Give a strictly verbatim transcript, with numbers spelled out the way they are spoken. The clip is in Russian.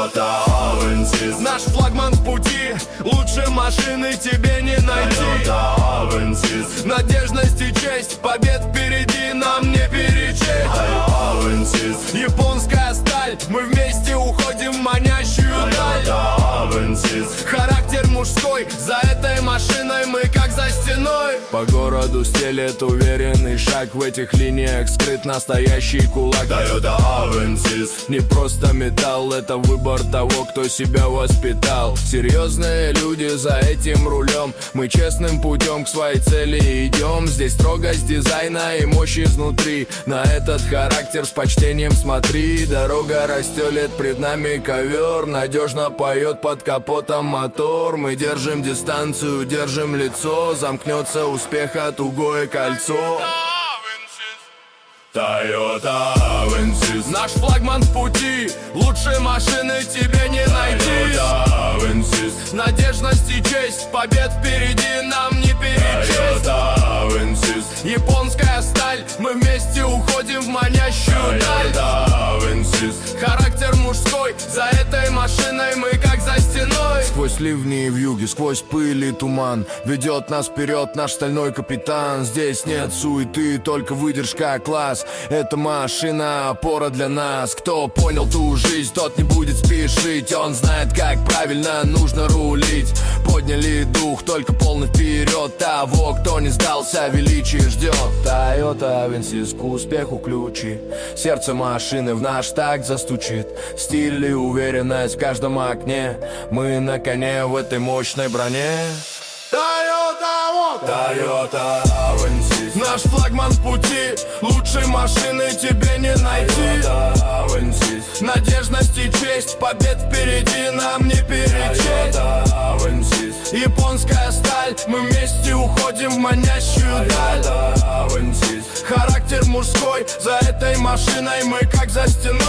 Toyota Avensis. Наш флагман в пути, лучше машины тебе не найти. Toyota Avensis. Надежность и честь, побед впереди нам не перечесть. Avensis. Японская сталь, мы вместе уходим в манящую даль. Toyota Avensis. Характер мужской, за этой машиной мы как за стеной. По городу стелет уверенный шаг, в этих линиях скрыт настоящий кулак. Toyota Avensis. Не просто металл, это выбор того, кто себя воспитал. Серьезные люди за этим рулем, мы честным путем к своей цели идем. Здесь строгость дизайна и мощь изнутри. На этот характер с почтением смотри. Дорога растелет пред нами ковер, надежно поет под капотом мотор. Мы держим дистанцию, держим лицо, замкнется успеха тугое кольцо. Toyota Avensis. Наш флагман в пути, лучшей машины тебе не найти. Toyota Avensis. Надежность и честь, побед впереди нам не перечесть. Toyota Avensis. Японская сталь, мы вместе уходим в манящую даль. Toyota Avensis. Характер мужской, за этой машиной мы как за стеной. Сквозь ливни и вьюги, сквозь пыль и туман ведет нас вперед наш стальной капитан. Здесь нет суеты, только выдержка, класс. Эта машина опора для нас. Кто понял ту жизнь, тот не будет спешить. Он знает, как правильно нужно рулить. Подняли дух, только полный вперед того, кто не сдался, величие ждет. Toyota Avensis, к успеху ключи. Сердце машины в наш такт застучит. Стиль и уверенность в каждом окне. Мы на коне в этой мощной броне. Toyota, Toyota Avensis. наш флагман в пути, лучшей машины тебе не найти. Toyota Avensis. Надежность и честь, побед впереди нам не перечесть. Toyota Avensis. Японская сталь, мы вместе уходим в манящую даль. Toyota Avensis. Характер мужской, за этой машиной мы как за стеной.